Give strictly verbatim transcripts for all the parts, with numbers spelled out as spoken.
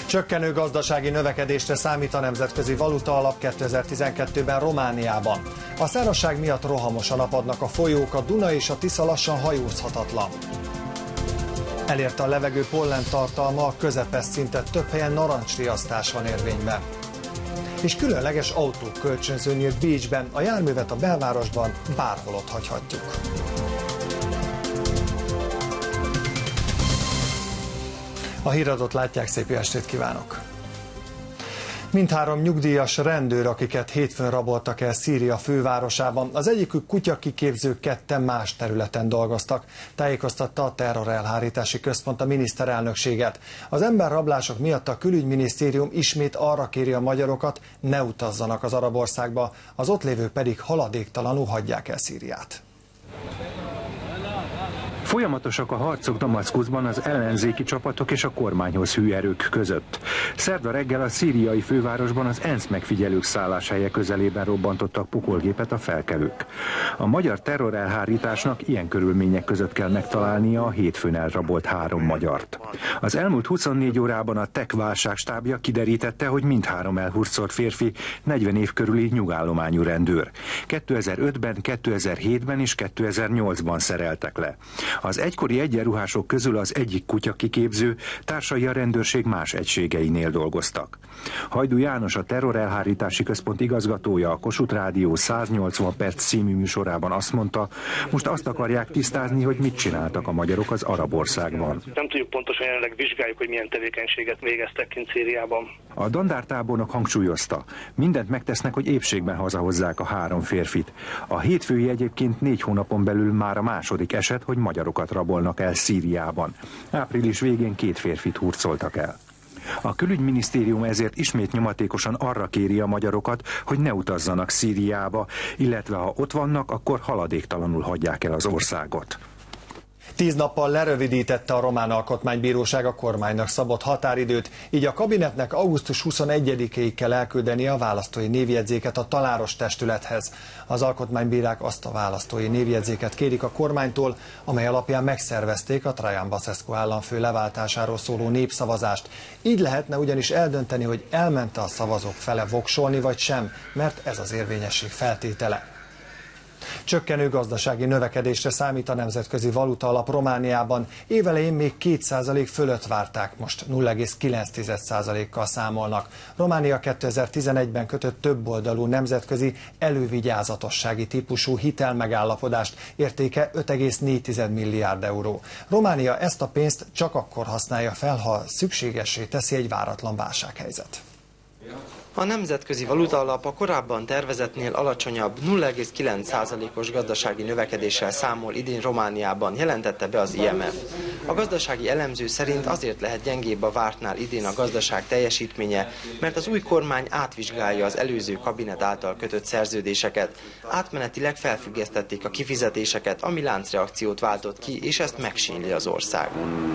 Csökkenő gazdasági növekedésre számít a Nemzetközi Valutaalap kétezer-tizenkettőben Romániában. A szárazság miatt rohamosan apadnak a folyók, a Duna és a Tisza lassan hajózhatatlan. Elérte a levegő pollen tartalma, a közepes szintet, több helyen narancsriasztás van érvényben. És különleges autók kölcsönző nyílt Bécsben, a járművet a belvárosban bárhol ott hagyhatjuk. A híradót látják, szép estét kívánok! Mindhárom nyugdíjas rendőr, akiket hétfőn raboltak el Szíria fővárosában, az egyikük kutyakiképző, ketten más területen dolgoztak, tájékoztatta a Terrorelhárítási Központ a miniszterelnökséget. Az emberrablások miatt a külügyminisztérium ismét arra kéri a magyarokat, ne utazzanak az arab országba, az ott lévők pedig haladéktalanul hagyják el Szíriát. Folyamatosak a harcok Damaszkuszban az ellenzéki csapatok és a kormányhoz hű erők között. Szerda reggel a szíriai fővárosban az ENSZ megfigyelők szálláshelye közelében robbantottak pokolgépet a felkelők. A magyar terrorelhárításnak ilyen körülmények között kell megtalálnia a hétfőn elrabolt három magyart. Az elmúlt huszonnégy órában a TEK válságstábja kiderítette, hogy mindhárom elhurcolt férfi negyven év körüli nyugállományú rendőr. kétezer-ötben, kétezer-hétben és kétezer-nyolcban szereltek le. Az egykori egyenruhások közül az egyik kutyakiképző, társai a rendőrség más egységeinél dolgoztak. Hajdú János, a Terrorelhárítási Központ igazgatója a Kossuth Rádió száznyolcvan perc című műsorában azt mondta, most azt akarják tisztázni, hogy mit csináltak a magyarok az arab országban. Nem tudjuk pontosan, jelenleg vizsgáljuk, hogy milyen tevékenységet végeztek kint Szíriában. A dandártábornok hangsúlyozta, mindent megtesznek, hogy épségben hazahozzák a három férfit. A hétfői egyébként négy hónapon belül már a második eset, hogy magyarokat rabolnak el Szíriában. Április végén két férfit hurcoltak el. A külügyminisztérium ezért ismét nyomatékosan arra kéri a magyarokat, hogy ne utazzanak Szíriába, illetve ha ott vannak, akkor haladéktalanul hagyják el az országot. Tíz nappal lerövidítette a román alkotmánybíróság a kormánynak szabott határidőt, így a kabinetnek augusztus huszonegyedikéig kell elküldeni a választói névjegyzéket a taláros testülethez. Az alkotmánybírák azt a választói névjegyzéket kérik a kormánytól, amely alapján megszervezték a Traian Basescu államfő leváltásáról szóló népszavazást. Így lehetne ugyanis eldönteni, hogy elmente a szavazók fele voksolni vagy sem, mert ez az érvényesség feltétele. Csökkenő gazdasági növekedésre számít a Nemzetközi Valutaalap Romániában. Évelején még két százalék fölött várták, most nulla egész kilenc százalékkal számolnak. Románia kétezer-tizenegyben kötött többoldalú nemzetközi elővigyázatossági típusú hitelmegállapodást, értéke öt egész négy milliárd euró. Románia ezt a pénzt csak akkor használja fel, ha szükségessé teszi egy váratlan válsághelyzet. A Nemzetközi Valutaalap a korábban tervezettnél alacsonyabb nulla egész kilenc százalékos gazdasági növekedéssel számol idén Romániában, jelentette be az I M F. A gazdasági elemző szerint azért lehet gyengébb a vártnál idén a gazdaság teljesítménye, mert az új kormány átvizsgálja az előző kabinet által kötött szerződéseket. Átmenetileg felfüggesztették a kifizetéseket, ami láncreakciót váltott ki, és ezt megsínli az ország.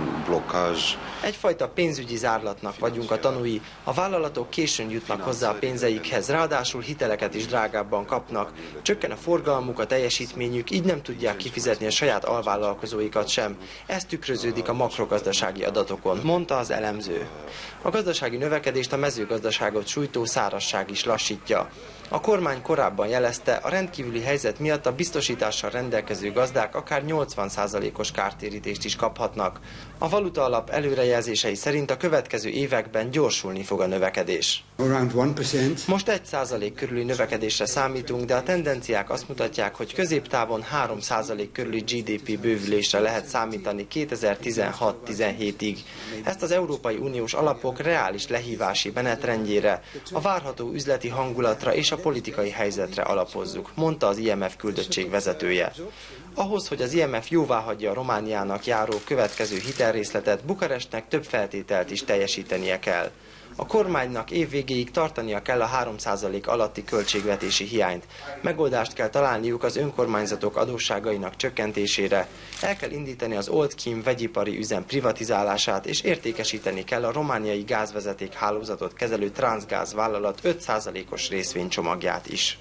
Egyfajta pénzügyi zárlatnak vagyunk a tanúi, a vállalatok későn jutnak hozzá a pénzeikhez, ráadásul hiteleket is drágábban kapnak, csökken a forgalmuk, a teljesítményük, így nem tudják kifizetni a saját alvállalkozóikat sem. Ez tükröződik a makrogazdasági adatokon, mondta az elemző. A gazdasági növekedést a mezőgazdaságot sújtó szárazság is lassítja. A kormány korábban jelezte, a rendkívüli helyzet miatt a biztosítással rendelkező gazdák akár nyolcvan százalékos kártérítést is kaphatnak. A Valutaalap előrejelzései szerint a következő években gyorsulni fog a növekedés. Most egy százalék körüli növekedésre számítunk, de a tendenciák azt mutatják, hogy középtávon három százalék körüli G D P bővülésre lehet számítani kétezer-tizenhat-tizenhétig. Ezt az Európai Uniós alapok reális lehívási menetrendjére, a várható üzleti hangulatra és a politikai helyzetre alapozzuk, mondta az I M F küldöttség vezetője. Ahhoz, hogy az I M F jóváhagyja a Romániának járó következő hitelrészletet, Bukarestnek több feltételt is teljesítenie kell. A kormánynak évvégéig tartania kell a három százalék alatti költségvetési hiányt. Megoldást kell találniuk az önkormányzatok adósságainak csökkentésére, el kell indítani az Old Kim vegyipari üzem privatizálását, és értékesíteni kell a romániai gázvezeték hálózatot kezelő Transgáz vállalat öt százalékos részvénycsomagját is.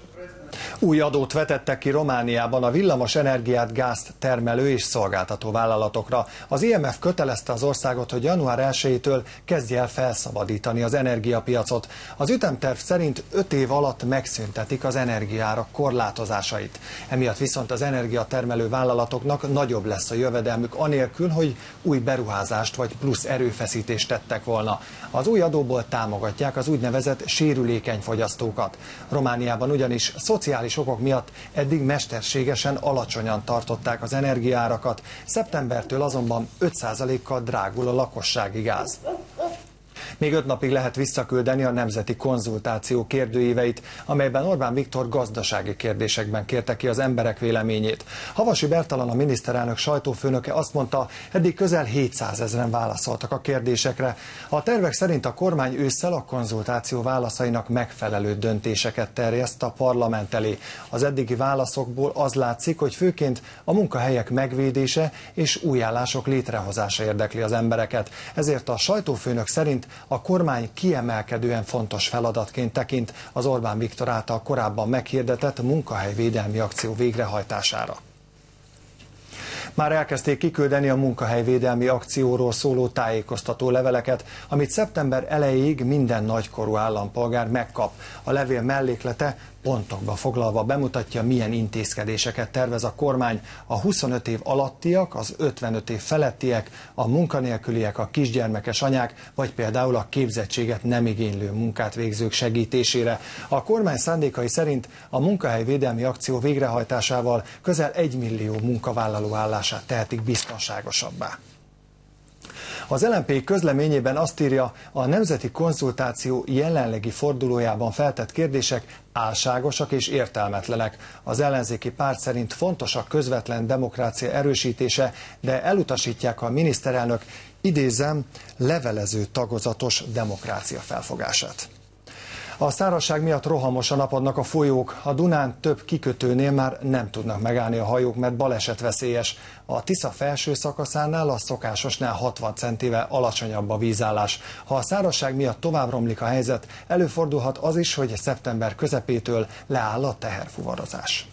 Új adót vetettek ki Romániában a villamos energiát, gázt termelő és szolgáltató vállalatokra. Az I M F kötelezte az országot, hogy január elsejétől kezdje el felszabadítani az energiapiacot. Az ütemterv szerint öt év alatt megszüntetik az energiaárak korlátozásait. Emiatt viszont az energiatermelő vállalatoknak nagyobb lesz a jövedelmük, anélkül, hogy új beruházást vagy plusz erőfeszítést tettek volna. Az új adóból támogatják az úgynevezett sérülékeny fogyasztókat. Romániában ugyanis szociális okok miatt eddig mesterségesen alacsonyan tartották az energiaárakat, szeptembertől azonban öt százalékkal drágul a lakossági gáz. Még öt napig lehet visszaküldeni a nemzeti konzultáció kérdőíveit, amelyben Orbán Viktor gazdasági kérdésekben kérte ki az emberek véleményét. Havasi Bertalan, a miniszterelnök sajtófőnöke azt mondta, eddig közel hétszázezren válaszoltak a kérdésekre. A tervek szerint a kormány ősszel a konzultáció válaszainak megfelelő döntéseket terjeszt a parlament elé. Az eddigi válaszokból az látszik, hogy főként a munkahelyek megvédése és új állások létrehozása érdekli az embereket. Ezért a sajtófőnök szerint a kormány kiemelkedően fontos feladatként tekint az Orbán Viktor által korábban meghirdetett munkahelyvédelmi akció végrehajtására. Már elkezdték kiküldeni a munkahelyvédelmi akcióról szóló tájékoztató leveleket, amit szeptember elejéig minden nagykorú állampolgár megkap. A levél melléklete pontokba foglalva bemutatja, milyen intézkedéseket tervez a kormány a huszonöt év alattiak, az ötvenöt év felettiek, a munkanélküliek, a kisgyermekes anyák, vagy például a képzettséget nem igénylő munkát végzők segítésére. A kormány szándékai szerint a munkahelyvédelmi akció végrehajtásával közel egymillió munkavállaló állását tehetik biztonságosabbá. Az el en pé közleményében azt írja, a nemzeti konzultáció jelenlegi fordulójában feltett kérdések álságosak és értelmetlenek. Az ellenzéki párt szerint fontos a közvetlen demokrácia erősítése, de elutasítják a miniszterelnök, idézem, levelező tagozatos demokrácia felfogását. A szárazság miatt rohamosan apadnak a folyók. A Dunán több kikötőnél már nem tudnak megállni a hajók, mert balesetveszélyes. A Tisza felső szakaszánál a szokásosnál hatvan centivel alacsonyabb a vízállás. Ha a szárazság miatt tovább romlik a helyzet, előfordulhat az is, hogy szeptember közepétől leáll a teherfuvarozás.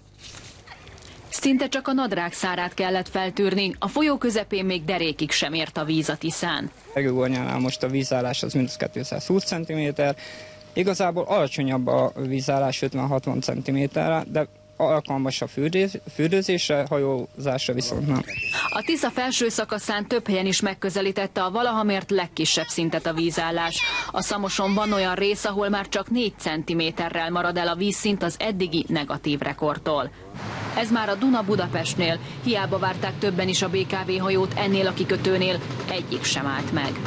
Szinte csak a nadrág szárát kellett feltűrni, a folyó közepén még derékig sem ért a víz a Tiszán. Egőgornyánál most a vízállás az mindössze kétszázhúsz centiméter, igazából alacsonyabb a vízállás ötven-hatvan centiméterre, de alkalmas a fürdőzésre, hajózásra viszont nem. A Tisza felső szakaszán több helyen is megközelítette a valaha mért legkisebb szintet a vízállás. A Szamoson van olyan rész, ahol már csak négy centiméterrel marad el a vízszint az eddigi negatív rekordtól. Ez már a Duna Budapestnél, hiába várták többen is a bé ká vé hajót, ennél a kikötőnél egyik sem állt meg.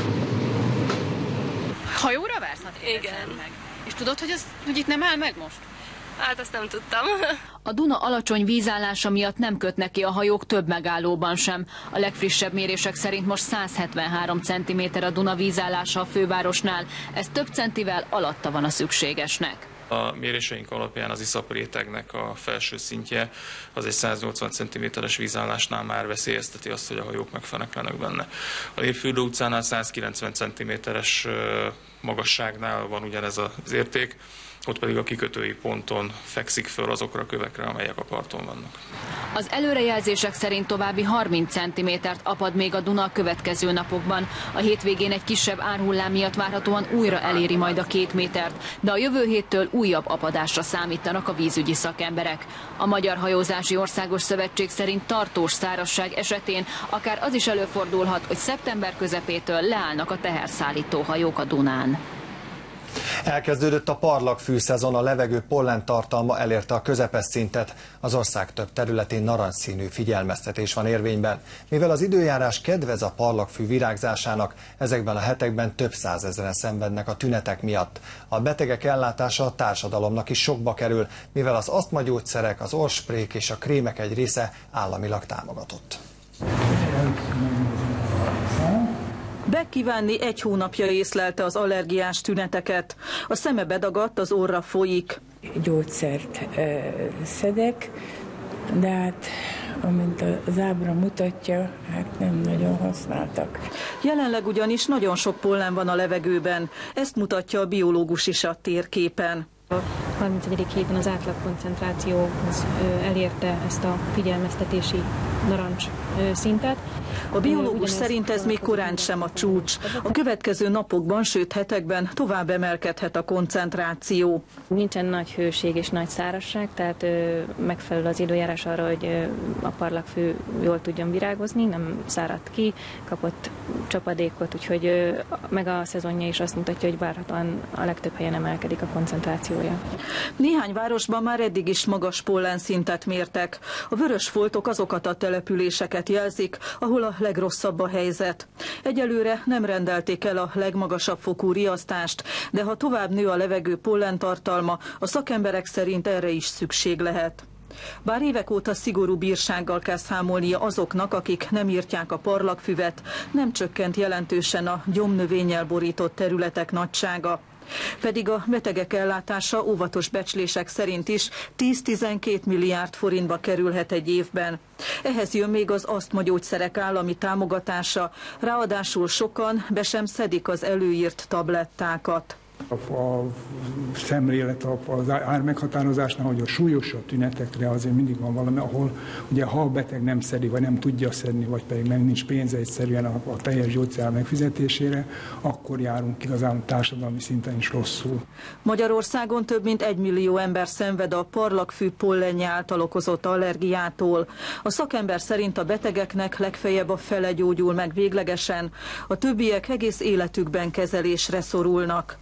Hajóra vársz? Igen. Meg. És tudod, hogy, az, hogy itt nem áll meg most? Hát azt nem tudtam. A Duna alacsony vízállása miatt nem kötnek ki a hajók több megállóban sem. A legfrissebb mérések szerint most száz hetvenhárom centiméter a Duna vízállása a fővárosnál. Ez több centivel alatta van a szükségesnek. A méréseink alapján az iszap rétegnek a felső szintje az egy száznyolcvan centiméteres vízállásnál már veszélyezteti azt, hogy a hajók megfeneklenek benne. A Népfürdő utcánál száz kilencven centiméteres magasságnál van ugyanez az érték, ott pedig a kikötői ponton fekszik föl azokra a kövekre, amelyek a parton vannak. Az előrejelzések szerint további harminc centimétert apad még a Duna a következő napokban. A hétvégén egy kisebb árhullám miatt várhatóan újra eléri majd a két métert, de a jövő héttől újabb apadásra számítanak a vízügyi szakemberek. A Magyar Hajózási Országos Szövetség szerint tartós szárazság esetén akár az is előfordulhat, hogy szeptember közepétől leállnak a teherszállító hajók a Dunán. Elkezdődött a parlagfű szezon, a levegő pollentartalma elérte a közepes szintet. Az ország több területén narancsszínű figyelmeztetés van érvényben. Mivel az időjárás kedvez a parlagfű virágzásának, ezekben a hetekben több százezren szenvednek a tünetek miatt. A betegek ellátása a társadalomnak is sokba kerül, mivel az asztmagyógyszerek, az orrsprék és a krémek egy része államilag támogatott. Bekívánni egy hónapja észlelte az allergiás tüneteket. A szeme bedagadt, az orra folyik. Gyógyszert ö, szedek, de hát amint az ábra mutatja, hát nem nagyon használtak. Jelenleg ugyanis nagyon sok pollen van a levegőben. Ezt mutatja a biológus is a térképen. harmincegyedik héten az átlag koncentráció elérte ezt a figyelmeztetési narancs szintet. A biológus szerint ez még korán sem a csúcs. A következő napokban, sőt hetekben tovább emelkedhet a koncentráció. Nincsen nagy hőség és nagy szárazság, tehát ö, megfelelő az időjárás arra, hogy ö, a parlagfű jól tudjon virágozni, nem száradt ki, kapott csapadékot, úgyhogy ö, meg a szezonja is azt mutatja, hogy várhatóan a legtöbb helyen emelkedik a koncentrációja. Néhány városban már eddig is magas pollenszintet mértek. A vörös foltok azokat a településeket jelzik, ahol a legrosszabb a helyzet. Egyelőre nem rendelték el a legmagasabb fokú riasztást, de ha tovább nő a levegő pollentartalma, a szakemberek szerint erre is szükség lehet. Bár évek óta szigorú bírsággal kell számolnia azoknak, akik nem írtják a parlagfüvet, nem csökkent jelentősen a gyomnövényel borított területek nagysága. Pedig a betegek ellátása óvatos becslések szerint is tíz-tizenkét milliárd forintba kerülhet egy évben. Ehhez jön még az asztmagyógyszerek állami támogatása, ráadásul sokan be sem szedik az előírt tablettákat. A, a szemlélet az ár meghatározásnál, hogy a súlyosabb tünetekre azért mindig van valami, ahol ugye ha a beteg nem szedi, vagy nem tudja szedni, vagy pedig nem nincs pénze egyszerűen a, a teljes gyógyszer megfizetésére, akkor járunk igazán társadalmi szinten is rosszul. Magyarországon több mint egy millió ember szenved a parlagfű pollenje által okozott allergiától. A szakember szerint a betegeknek legfeljebb a fele gyógyul meg véglegesen, a többiek egész életükben kezelésre szorulnak.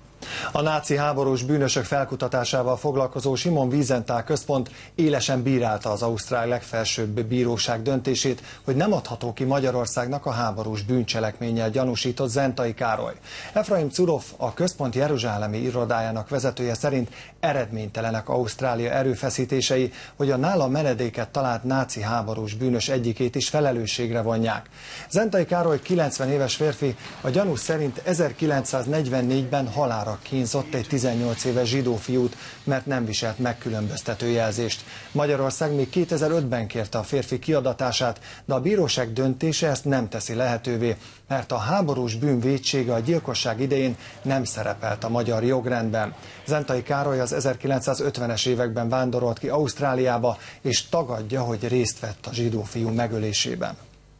A náci háborús bűnösök felkutatásával foglalkozó Simon Wiesenthal központ élesen bírálta az ausztrál legfelsőbb bíróság döntését, hogy nem adható ki Magyarországnak a háborús bűncselekménnyel gyanúsított Zentai Károly. Efraim Zurov, a központ jeruzsálemi irodájának vezetője szerint eredménytelenek Ausztrália erőfeszítései, hogy a nála menedéket talált náci háborús bűnös egyikét is felelősségre vonják. Zentai Károly kilencven éves férfi, a gyanú szerint ezerkilencszáznegyvennégyben halálra kínzott egy tizennyolc éves zsidó fiút, mert nem viselt megkülönböztető jelzést. Magyarország még kétezer-ötben kérte a férfi kiadatását, de a bíróság döntése ezt nem teszi lehetővé, mert a háborús bűn vétsége a gyilkosság idején nem szerepelt a magyar jogrendben. Zentai Károly az ezerkilencszázötvenes években vándorolt ki Ausztráliába, és tagadja, hogy részt vett a zsidó fiú megölésében.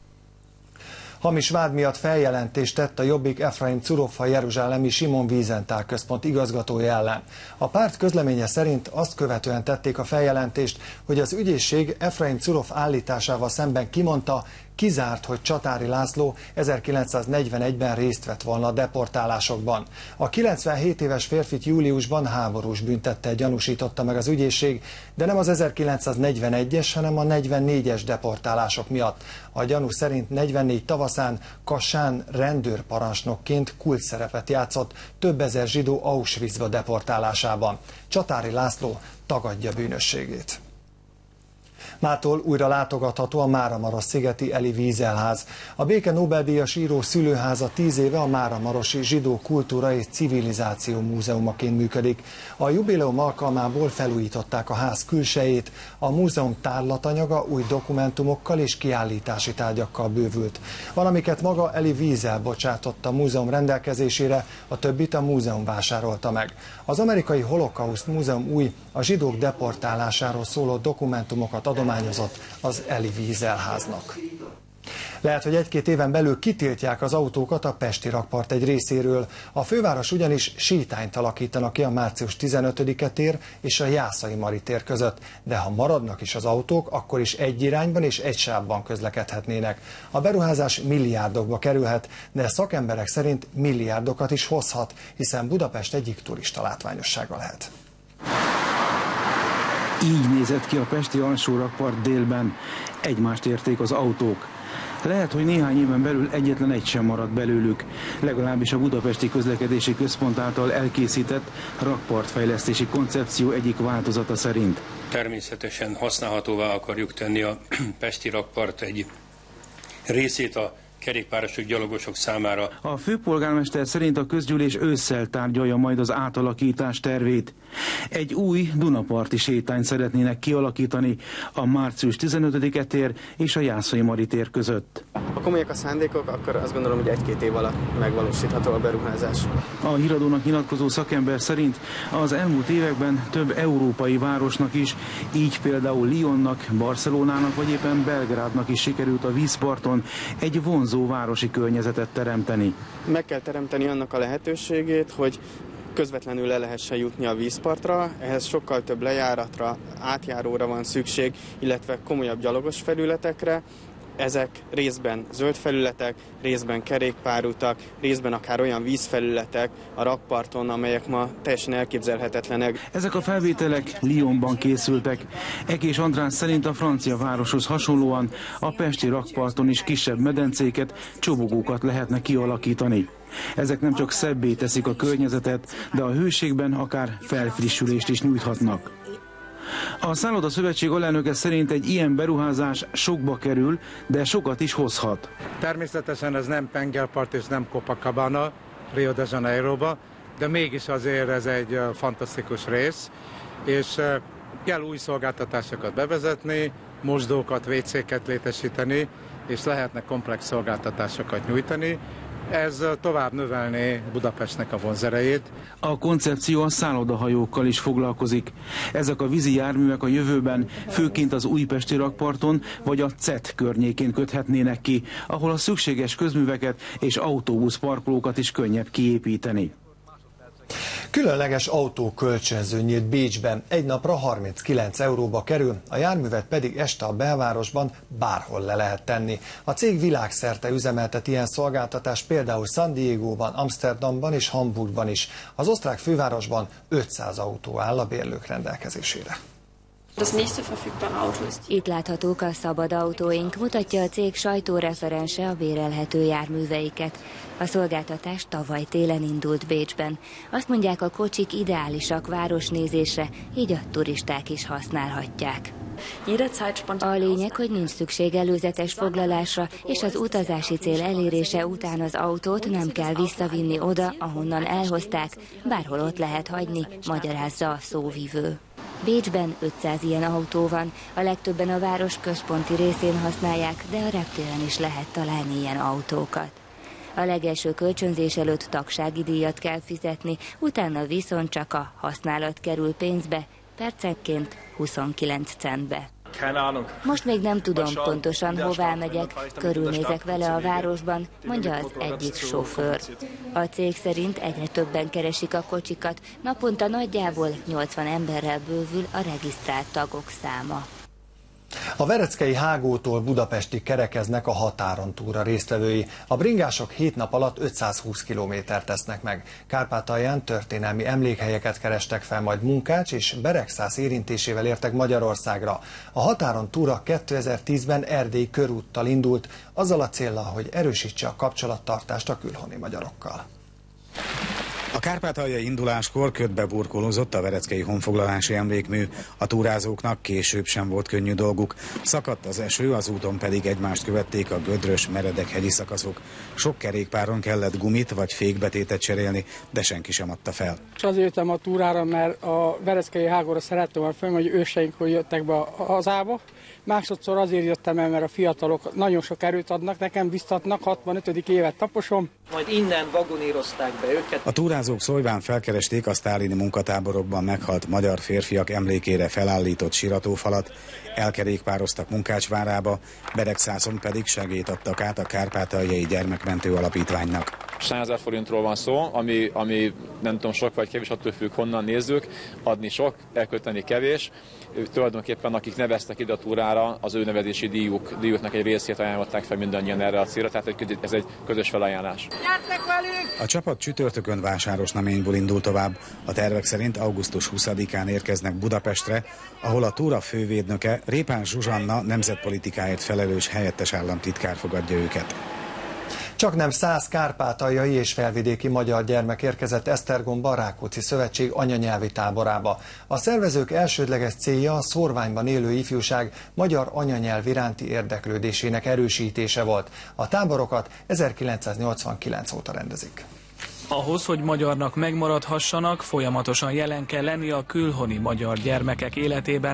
Hamis vád miatt feljelentést tett a Jobbik Efraim Zurov a jeruzsálemi Simon Wiesenthal központ igazgatója ellen. A párt közleménye szerint azt követően tették a feljelentést, hogy az ügyészség Efraim Zurov állításával szemben kimondta, kizárt, hogy Csatári László ezerkilencszáznegyvenegyben részt vett volna a deportálásokban. A kilencvenhét éves férfit júliusban háborús bűntettel gyanúsította meg az ügyészség, de nem az ezerkilencszáznegyvenegyes, hanem a negyvennégyes deportálások miatt. A gyanú szerint negyvennégy tavaszán Kassán rendőrparancsnokként kulcsszerepet játszott több ezer zsidó Auschwitzba deportálásában. Csatári László tagadja bűnösségét. Mától újra látogatható a Máramarosszigeti Elie Wiesel-ház. A béke Nobel-díjas író szülőháza tíz éve a Máramarosi Zsidó Kultúra és Civilizáció Múzeumaként működik. A jubileum alkalmából felújították a ház külsejét, a múzeum tárlatanyaga új dokumentumokkal és kiállítási tárgyakkal bővült. Valamiket maga Elie Wiesel bocsátott a múzeum rendelkezésére, a többit a múzeum vásárolta meg. Az amerikai Holokauszt Múzeum új, a zsidók deportálásáról szóló dokumentumokat adományozott az Elie Wiesel háznak. Lehet, hogy egy-két éven belül kitiltják az autókat a pesti rakpart egy részéről. A főváros ugyanis sétányt alakítanak ki a március tizenötödike tér és a Jászai Mari tér között. De ha maradnak is az autók, akkor is egy irányban és egy sávban közlekedhetnének. A beruházás milliárdokba kerülhet, de szakemberek szerint milliárdokat is hozhat, hiszen Budapest egyik turista látványossága lehet. Így nézett ki a pesti alsórakpart délben. Egymást érték az autók. Lehet, hogy néhány éven belül egyetlen egy sem maradt belőlük, legalábbis a Budapesti Közlekedési Központ által elkészített rakpartfejlesztési koncepció egyik változata szerint. Természetesen használhatóvá akarjuk tenni a pesti rakpart egy részét a kerékpárosok, gyalogosok számára. A főpolgármester szerint a közgyűlés ősszel tárgyalja majd az átalakítás tervét. Egy új Dunaparti sétányt szeretnének kialakítani a március tizenötödike tér és a Jászai Mari tér között. A komolyak a szándékok, akkor azt gondolom, hogy egy-két év alatt megvalósítható a beruházás. A híradónak nyilatkozó szakember szerint az elmúlt években több európai városnak is, így például Lyonnak, Barcelonának vagy éppen Belgrádnak is sikerült a vízparton egy vonzó városi környezetet teremteni. Meg kell teremteni annak a lehetőségét, hogy közvetlenül le lehessen jutni a vízpartra, ehhez sokkal több lejáratra, átjáróra van szükség, illetve komolyabb gyalogos felületekre. Ezek részben zöld felületek, részben kerékpárutak, részben akár olyan vízfelületek a rakparton, amelyek ma teljesen elképzelhetetlenek. Ezek a felvételek Lyonban készültek. Ekés András szerint a francia városhoz hasonlóan a pesti rakparton is kisebb medencéket, csobogókat lehetne kialakítani. Ezek nem csak szebbé teszik a környezetet, de a hőségben akár felfrissülést is nyújthatnak. A Szálloda Szövetség alelnöke szerint egy ilyen beruházás sokba kerül, de sokat is hozhat. Természetesen ez nem tengerpart és nem Copacabana, Rio de Janeiroba, de mégis azért ez egy fantasztikus rész, és kell új szolgáltatásokat bevezetni, mosdókat, vécéket létesíteni, és lehetne komplex szolgáltatásokat nyújtani. Ez tovább növelné Budapestnek a vonzerejét. A koncepció a szállodahajókkal is foglalkozik. Ezek a vízi járművek a jövőben főként az újpesti rakparton vagy a cé e té környékén köthetnének ki, ahol a szükséges közműveket és autóbuszparkolókat is könnyebb kiépíteni. Különleges autókölcsönző nyílt Bécsben, egy napra harminckilenc euróba kerül, a járművet pedig este a belvárosban bárhol le lehet tenni. A cég világszerte üzemeltet ilyen szolgáltatást például San Diegóban, Amsterdamban és Hamburgban is. Az osztrák fővárosban ötszáz autó áll a bérlők rendelkezésére. Itt láthatók a szabad autóink, mutatja a cég sajtóreferense a bérelhető járműveiket. A szolgáltatás tavaly télen indult Bécsben. Azt mondják, a kocsik ideálisak városnézésre, így a turisták is használhatják. A lényeg, hogy nincs szükség előzetes foglalásra, és az utazási cél elérése után az autót nem kell visszavinni oda, ahonnan elhozták, bárhol ott lehet hagyni, magyarázza a szóvivő. Bécsben ötszáz ilyen autó van, a legtöbben a város központi részén használják, de a reptéren is lehet találni ilyen autókat. A legelső kölcsönzés előtt tagsági díjat kell fizetni, utána viszont csak a használat kerül pénzbe, percenként huszonkilenc centbe. Most még nem tudom pontosan, hová megyek, körülnézek vele a városban, mondja az egyik sofőr. A cég szerint egyre többen keresik a kocsikat, naponta nagyjából nyolcvan emberrel bővül a regisztrált tagok száma. A vereckei Hágótól Budapestig kerekeznek a határon túra résztvevői. A bringások hét nap alatt ötszázhúsz kilométert tesznek meg. Kárpátalján történelmi emlékhelyeket kerestek fel, majd Munkács és Beregszász érintésével értek Magyarországra. A határon túra kétezer-tízben Erdély körúttal indult, azzal a céllal, hogy erősítse a kapcsolattartást a külhoni magyarokkal. A kárpátaljai induláskor ködbe burkolózott a vereckei honfoglalási emlékmű. A túrázóknak később sem volt könnyű dolguk. Szakadt az eső, az úton pedig egymást követték a gödrös, meredek hegyi szakaszok. Sok kerékpáron kellett gumit vagy fékbetétet cserélni, de senki sem adta fel. És azért jöttem a túrára, mert a vereckei Hágóra szerettem volna fönn, hogy őseink hogy jöttek be a hazába. Másodszor azért jöttem el, mert a fiatalok nagyon sok erőt adnak, nekem biztatnak, hatvanötödik évet taposom. Majd innen vagonírozták be őket. A túrázók Szolván felkeresték a sztálini munkatáborokban meghalt magyar férfiak emlékére felállított siratófalat, elkerékpároztak Munkács várába, Beregszászon pedig segélyt adtak át a Kárpátaljai Gyermekmentő Alapítványnak. százezer forintról van szó, ami, ami nem tudom sok vagy kevés, attól függ honnan nézzük, adni sok, elkölteni kevés. Tulajdonképpen akik neveztek ide a túrára, az ő nevezési díjuk, díjuknak egy részét ajánlották fel mindannyian erre a célra, tehát ez egy közös felajánlás. A csapat csütörtökön Vásárosnaményból indul tovább. A tervek szerint augusztus huszadikán érkeznek Budapestre, ahol a túra fővédnöke Répán Zsuzsanna nemzetpolitikáért felelős helyettes államtitkár fogadja őket. Csaknem száz kárpátaljai és felvidéki magyar gyermek érkezett Esztergomba a Rákóczi Szövetség anyanyelvi táborába. A szervezők elsődleges célja a szórványban élő ifjúság magyar anyanyelv iránti érdeklődésének erősítése volt. A táborokat ezerkilencszáznyolcvankilenc óta rendezik. Ahhoz, hogy magyarnak megmaradhassanak, folyamatosan jelen kell lenni a külhoni magyar gyermekek életében.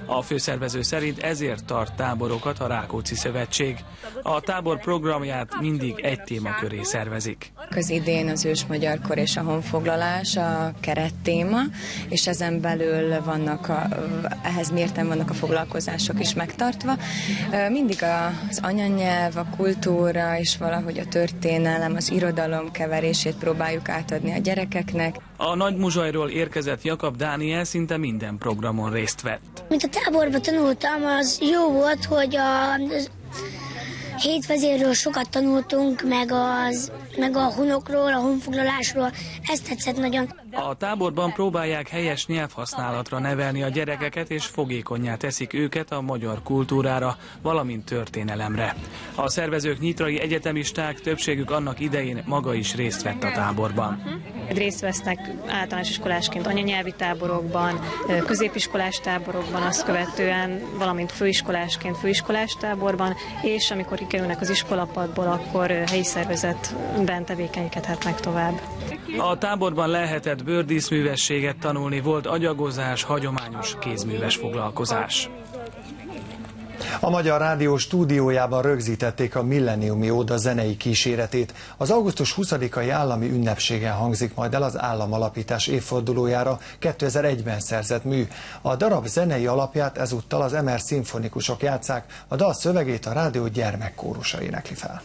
A főszervező szerint ezért tart táborokat a Rákóczi Szövetség. A tábor programját mindig egy témaköré szervezik. Az idén az ősmagyarkor és a honfoglalás a kerettéma, és ezen belül vannak a, ehhez mérten vannak a foglalkozások is megtartva. Mindig az anyanyelv, a kultúra és valahogy a történelem, az irodalom keverését próbáljuk átadni a gyerekeknek. A Nagymuzsajról érkezett Jakab Dániel szinte minden programon részt vett. Mint a táborban tanultam, az jó volt, hogy a hét vezérről sokat tanultunk, meg, az, meg a hunokról, a honfoglalásról, ezt tetszett nagyon. A táborban próbálják helyes nyelvhasználatra nevelni a gyerekeket, és fogékonnyá teszik őket a magyar kultúrára, valamint történelemre. A szervezők nyitrai egyetemisták, többségük annak idején maga is részt vett a táborban. Részt vesznek általános iskolásként anyanyelvi táborokban, középiskolás táborokban, azt követően, valamint főiskolásként főiskolás táborban, és amikor kikerülnek az iskolapadból, akkor helyi szervezetben tevékenykedhetnek tovább. A táborban lehetett bőrdíszművességet tanulni, volt agyagozás, hagyományos kézműves foglalkozás. A Magyar Rádió stúdiójában rögzítették a Millenniumi Óda zenei kíséretét. Az augusztus huszadikai állami ünnepségen hangzik majd el az államalapítás évfordulójára kétezer-egyben szerzett mű. A darab zenei alapját ezúttal az em er szimfonikusok játsszák, a dal szövegét a rádió gyermekkórusa énekli fel.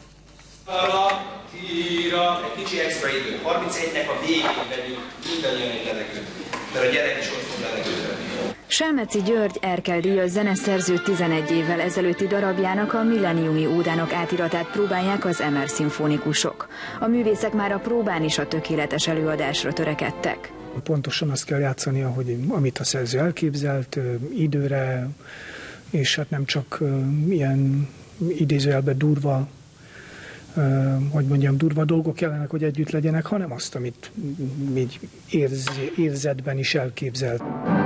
Tíra, egy kicsi extra idő. harmincegynek a végén pedig mindannyian egy levegőt, mert a gyerek is ott fog levegőt. Selmeci György Erkel díjas zeneszerző tizenegy évvel ezelőtti darabjának, a Millenniumi Ódának átiratát próbálják az em er szimfonikusok. A művészek már a próbán is a tökéletes előadásra törekedtek. Pontosan azt kell játszani, ahogy, amit a szerző elképzelt, időre, és hát nem csak ilyen idézőjelben durva, hogy mondjam, durva dolgok kellenek, hogy együtt legyenek, hanem azt, amit így érz, érzetben is elképzelt.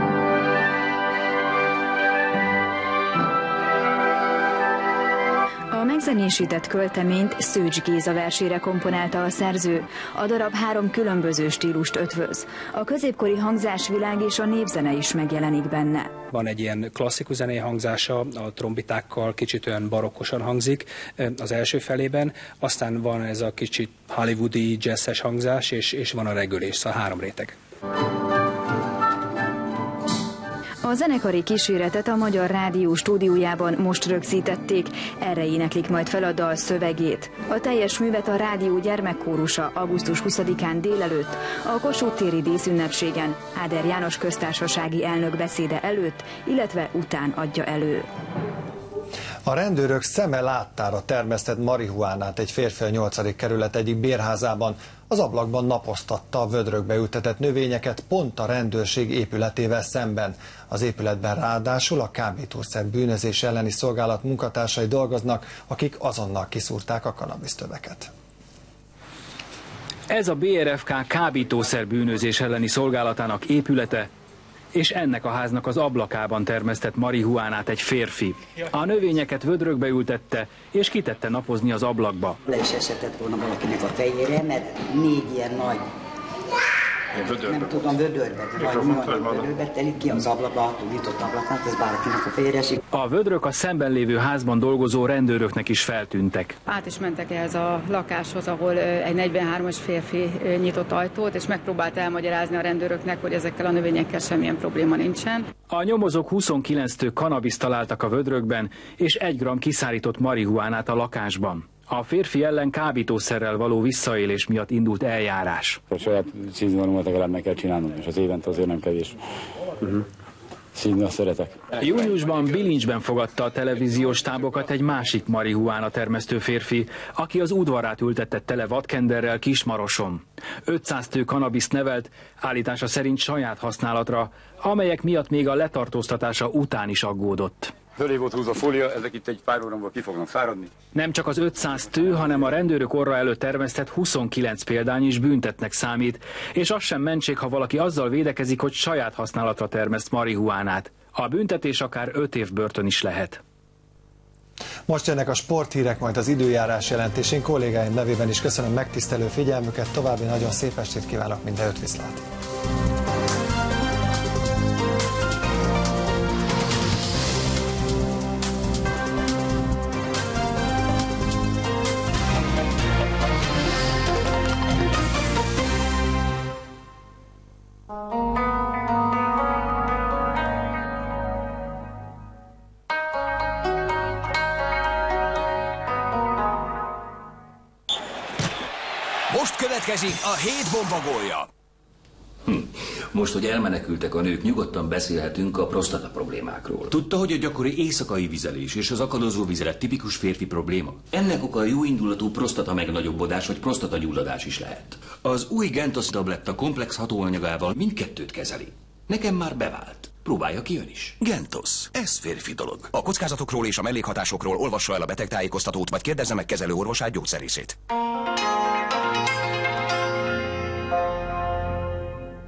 A megzenésített költeményt Szőcs Géza versére komponálta a szerző. A darab három különböző stílust ötvöz. A középkori hangzásvilág és a népzene is megjelenik benne. Van egy ilyen klasszikus zenei hangzása, a trombitákkal kicsit olyan barokkosan hangzik az első felében, aztán van ez a kicsit hollywoodi jazzes hangzás, és, és van a regülés, szóval három réteg. A zenekari kíséretet a Magyar Rádió stúdiójában most rögzítették, erre éneklik majd fel a dal szövegét. A teljes művet a rádió gyermekkórusa augusztus huszadikán délelőtt a Kossuth téri díszünnepségen Áder János köztársasági elnök beszéde előtt, illetve után adja elő. A rendőrök szeme láttára termesztett marihuánát egy férfi a nyolcadik kerület egyik bérházában. Az ablakban napoztatta a vödrökbe ültetett növényeket pont a rendőrség épületével szemben. Az épületben ráadásul a kábítószer bűnözés elleni szolgálat munkatársai dolgoznak, akik azonnal kiszúrták a kanabisztöveket. Ez a bé er ef ká kábítószer bűnözés elleni szolgálatának épülete, és ennek a háznak az ablakában termesztett marihuánát egy férfi. A növényeket vödrökbe ültette, és kitette napozni az ablakba. Le is esetett volna valakinek a fejére, mert négy ilyen nagy, vödörbe. nem tudom, vödörbe, vagy nagy vödörbe telik ki az ablakba, nyitott ablakát, ez bárkinek a fejére esik. A vödrök a szemben lévő házban dolgozó rendőröknek is feltűntek. Át is mentek ehhez a lakáshoz, ahol egy negyvenhármas férfi nyitott ajtót, és megpróbált elmagyarázni a rendőröknek, hogy ezekkel a növényekkel semmilyen probléma nincsen. A nyomozók huszonkilenc tő kanabiszt találtak a vödrökben, és egy gramm kiszárított marihuánát a lakásban. A férfi ellen kábítószerrel való visszaélés miatt indult eljárás. A saját színvonalat legalább meg kell csinálnom, és az évente azért nem kevés. Uh-huh. Szízni azt szeretek. Júniusban Bilincsben fogadta a televíziós tábokat egy másik marihuána termesztő férfi, aki az udvarát ültette tele vadkenderrel Kismaroson. ötszáz tő kanabiszt nevelt, állítása szerint saját használatra, amelyek miatt még a letartóztatása után is aggódott. Fölé volt húzva a fólia, ezek itt egy pár óramból ki fognak fáradni. Nem csak az ötszáz tő, hanem a rendőrök orra előtt termesztett huszonkilenc példány is büntetnek számít, és az sem mentség, ha valaki azzal védekezik, hogy saját használatra termeszt marihuánát. A büntetés akár öt év börtön is lehet. Most jönnek a sporthírek, majd az időjárás jelentés. Én kollégáim nevében is köszönöm megtisztelő figyelmüket, további nagyon szép estét kívánok, mindenütt viszlát! Most következik a hét bomba gólja. Hm. Most, hogy elmenekültek a nők, nyugodtan beszélhetünk a prostata problémákról. Tudta, hogy a gyakori éjszakai vizelés és az akadozó vizelet tipikus férfi probléma? Ennek oka a jóindulatú prostata megnagyobbodás vagy prostata gyulladás is lehet. Az új Gentos tabletta komplex hatóanyagával mindkettőt kezeli. Nekem már bevált. Próbálja ki ön is. Gentos. Ez férfi dolog. A kockázatokról és a mellékhatásokról olvassa el a betegtájékoztatót, vagy kérdezze meg kezelő orvosát, gyógyszerészét.